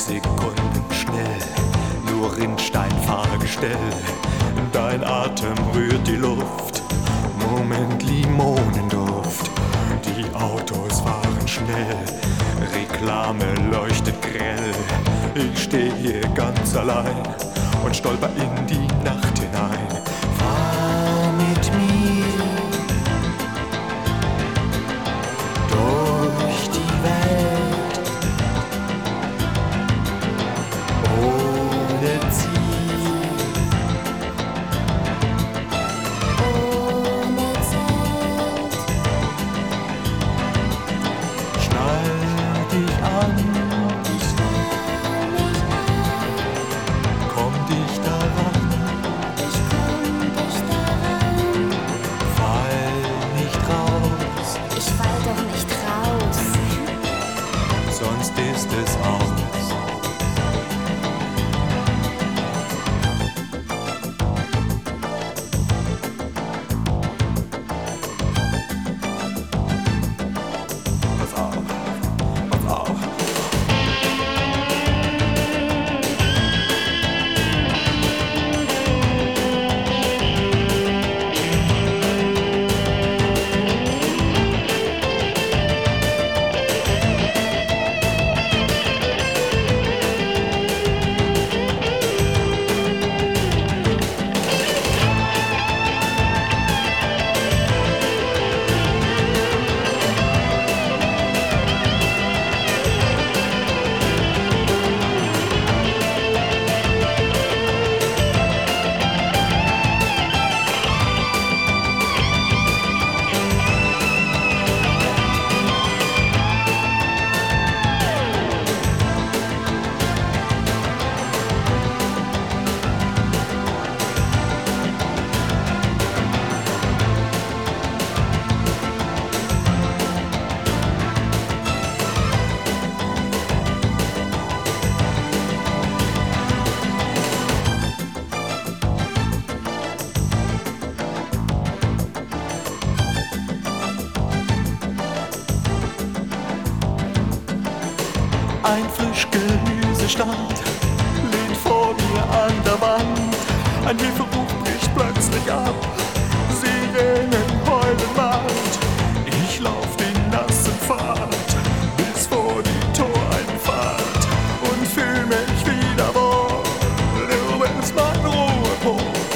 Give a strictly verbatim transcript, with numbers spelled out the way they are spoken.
Sekunden schnell, nur Rinnsteinfahrgestell. Dein Atem rührt die Luft, Moment Limonenduft. Die Autos fahren schnell, Reklame leuchtet grell. Ich steh hier ganz allein und stolper in die Nacht hinein. Fahr mit mir durch die Welt, ohne Ziel, ohne Zeit. schnall dich an, Ich schnall mich an, komm dich daran, ich komm dich daran. fall nicht raus, Ich fall doch nicht raus. sonst ist es aus. Pass auf, pass auf. Ein Frischgemüsestand lehnt vor mir an der Wand. Ein Hilferuf bricht plötzlich ab. Sirenen heulen laut. Ich lauf den nassen Pfad bis vor die Toreinfahrt und fühl mich wieder wohl. Du bist mein Ruhepol.